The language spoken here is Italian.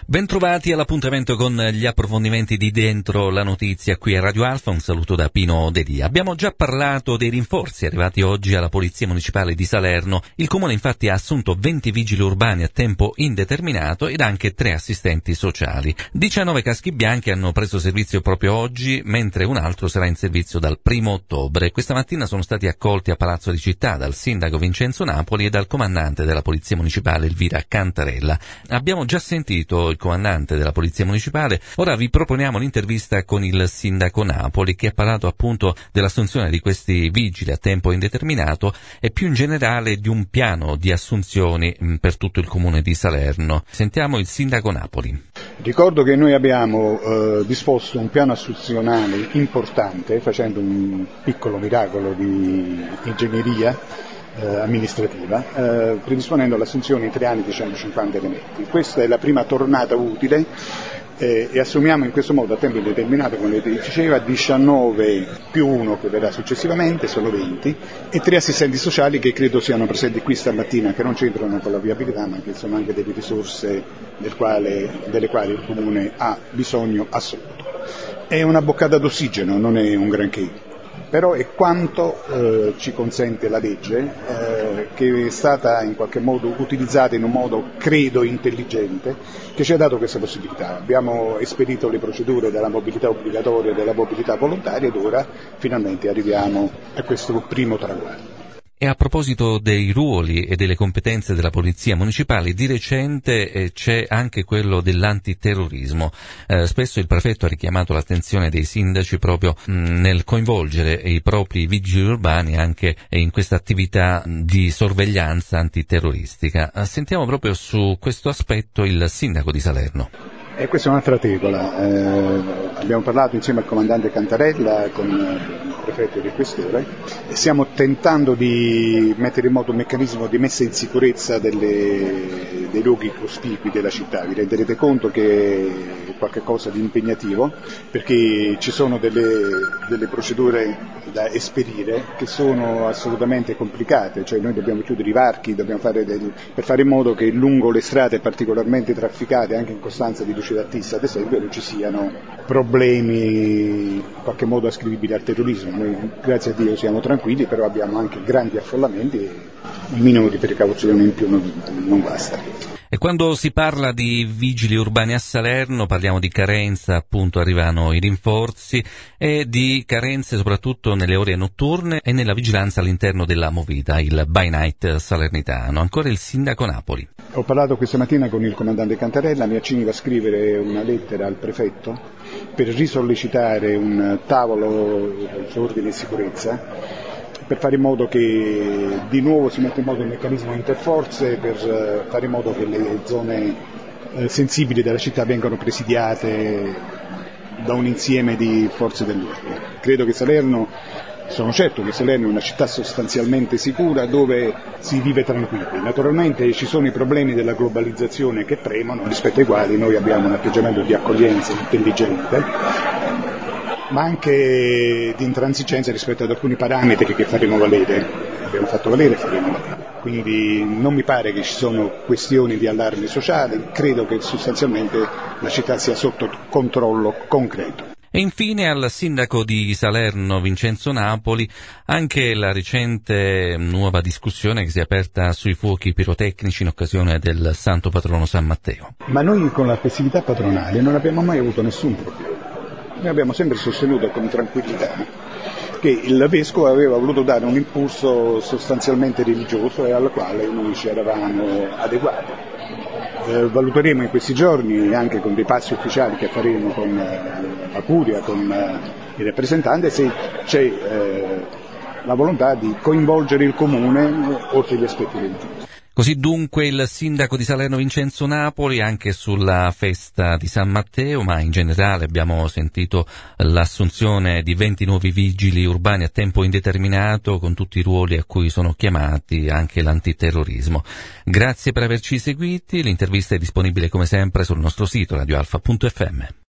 Bentrovati all'appuntamento con gli approfondimenti di Dentro la Notizia qui a Radio Alfa. Un saluto da Pino Delia. Abbiamo già parlato dei rinforzi arrivati oggi alla Polizia Municipale di Salerno. Il Comune infatti ha assunto 20 vigili urbani a tempo indeterminato ed anche 3 assistenti sociali. 19 caschi bianchi hanno preso servizio proprio oggi, mentre un altro sarà in servizio dal 1° ottobre. Questa mattina sono stati accolti a Palazzo di Città dal sindaco Vincenzo Napoli e dal comandante della Polizia Municipale Elvira Cantarella. Abbiamo già sentito il comandante della Polizia Municipale, ora vi proponiamo l'intervista con il sindaco Napoli, che ha parlato appunto dell'assunzione di questi vigili a tempo indeterminato e più in generale di un piano di assunzioni per tutto il comune di Salerno. Sentiamo il sindaco Napoli. Ricordo che noi abbiamo disposto un piano assunzionale importante, facendo un piccolo miracolo di ingegneria amministrativa, predisponendo l'assunzione in 3 anni di 150 elementi. Questa è la prima tornata utile e assumiamo in questo modo a tempo indeterminato, come lei diceva, 19 più 1 che verrà successivamente, sono 20, e 3 assistenti sociali che credo siano presenti qui stamattina, che non c'entrano con la viabilità ma che sono anche delle risorse delle quali il Comune ha bisogno assoluto. È una boccata d'ossigeno, non è un granché. Però è quanto ci consente la legge, che è stata in qualche modo utilizzata in un modo, credo, intelligente, che ci ha dato questa possibilità. Abbiamo esperito le procedure della mobilità obbligatoria e della mobilità volontaria ed ora finalmente arriviamo a questo primo traguardo. E a proposito dei ruoli e delle competenze della Polizia Municipale, di recente c'è anche quello dell'antiterrorismo. Spesso il prefetto ha richiamato l'attenzione dei sindaci proprio nel coinvolgere i propri vigili urbani anche in questa attività di sorveglianza antiterroristica. Sentiamo proprio su questo aspetto il sindaco di Salerno. E questa è un'altra tegola. Abbiamo parlato insieme al comandante Cantarella con il prefetto di Questore e stiamo tentando di mettere in moto un meccanismo di messa in sicurezza dei luoghi cospicui della città. Vi renderete conto che è qualcosa di impegnativo, perché ci sono delle procedure da esperire che sono assolutamente complicate, cioè noi dobbiamo chiudere i varchi, dobbiamo per fare in modo che lungo le strade particolarmente trafficate, anche in Costanza di Lucia d'Artista ad esempio, non ci siano problemi in qualche modo ascrivibili al terrorismo. Noi grazie a Dio siamo tranquilli, però abbiamo anche grandi affollamenti e un minimo di precauzione in più non basta. E quando si parla di vigili urbani a Salerno parliamo di carenza, appunto arrivano i rinforzi, e di carenze soprattutto nelle ore notturne e nella vigilanza all'interno della Movida, il by night salernitano. Ancora il sindaco Napoli. Ho parlato questa mattina con il comandante Cantarella, mi accingo a scrivere una lettera al prefetto per risollecitare un tavolo su ordine e sicurezza, per fare in modo che di nuovo si metta in moto il meccanismo interforze, per fare in modo che le zone sensibili della città vengano presidiate da un insieme di forze dell'ordine. Credo che sono certo che Salerno è una città sostanzialmente sicura dove si vive tranquilli. Naturalmente ci sono i problemi della globalizzazione che premono, rispetto ai quali noi abbiamo un atteggiamento di accoglienza intelligente, ma anche di intransigenza rispetto ad alcuni parametri che faremo valere, abbiamo fatto valere e faremo valere. Quindi non mi pare che ci sono questioni di allarme sociale, credo che sostanzialmente la città sia sotto controllo concreto. E infine al sindaco di Salerno Vincenzo Napoli anche la recente nuova discussione che si è aperta sui fuochi pirotecnici in occasione del Santo Patrono San Matteo. Ma noi con la festività patronale non abbiamo mai avuto nessun problema. Noi abbiamo sempre sostenuto con tranquillità che il Vescovo aveva voluto dare un impulso sostanzialmente religioso e al quale noi ci eravamo adeguati. Valuteremo in questi giorni, anche con dei passi ufficiali che faremo con la Curia, con i rappresentanti, se c'è la volontà di coinvolgere il Comune oltre gli aspetti religiosi. Così dunque il sindaco di Salerno Vincenzo Napoli anche sulla festa di San Matteo, ma in generale abbiamo sentito l'assunzione di 20 nuovi vigili urbani a tempo indeterminato con tutti i ruoli a cui sono chiamati, anche l'antiterrorismo. Grazie per averci seguiti, l'intervista è disponibile come sempre sul nostro sito radioalfa.fm.